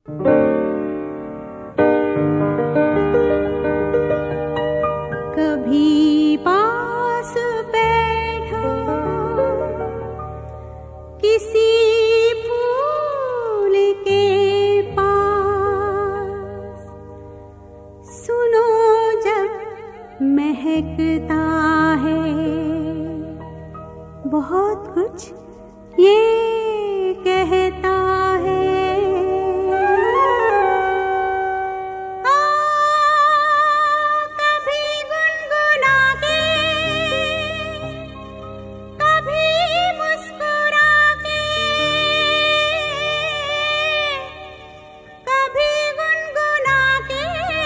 कभी पास बैठो किसी फूल के पास, सुनो जब महकता है बहुत कुछ ये कहता है। कभी गुनगुना के, कभी मुस्कुरा के, कभी गुनगुना के,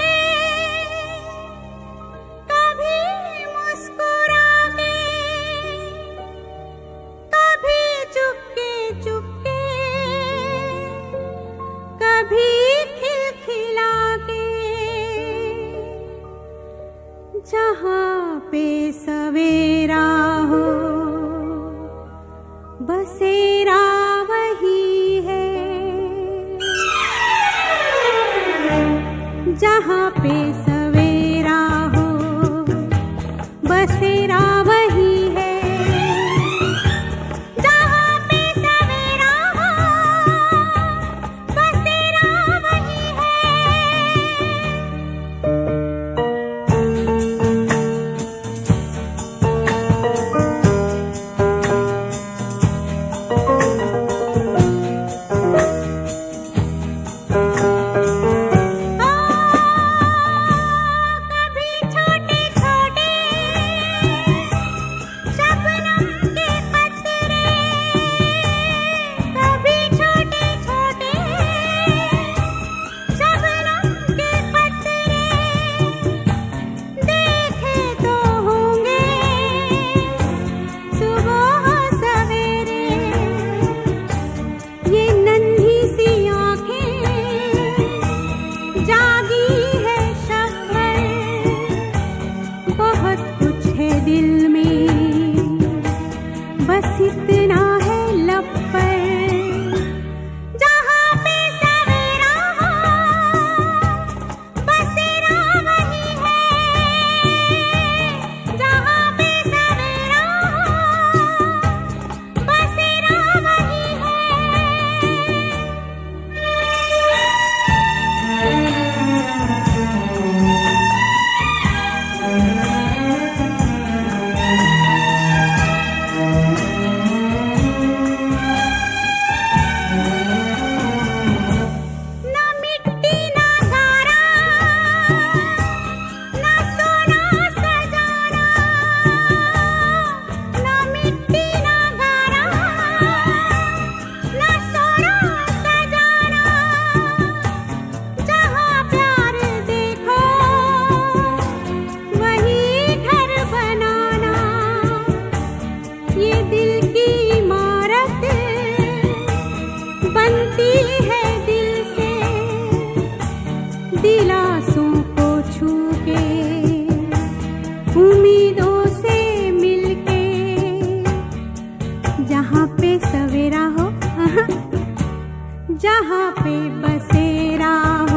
कभी मुस्कुरा के, कभी चुपके चुपके, कभी खिलखिला के, जहाँ पे सवेरा हो बसेरा वही है, जहाँ पे सवेरा हो बसेरा वही है, जहाँ पे सवेरा हो बसेरा वही है। कभी छोटे छोटे शबनम के कतरे, कभी छोटे छोटे शबनम के कतरे, देखे तो होंगे सुबह सवेरे, ये नन्ही सी आँखें जागी है शब भर, बहुत कुछ है दिल में बस इतना है लब पर, जहाँ पे सवेरा हो बसेरा वही है, जहाँ पे सवेरा हो बसेरा वही ना मिट्टी ना गारा, ना सोना सजाना, ना मिट्टी ना गारा, ना सोना सजाना, जहाँ प्यार देखो वही घर बनाना, ये दिल की इमारत बनती है दिल से, दिलासों को छू के उम्मीदों से मिलके, जहाँ पे सवेरा हो जहाँ पे बसेरा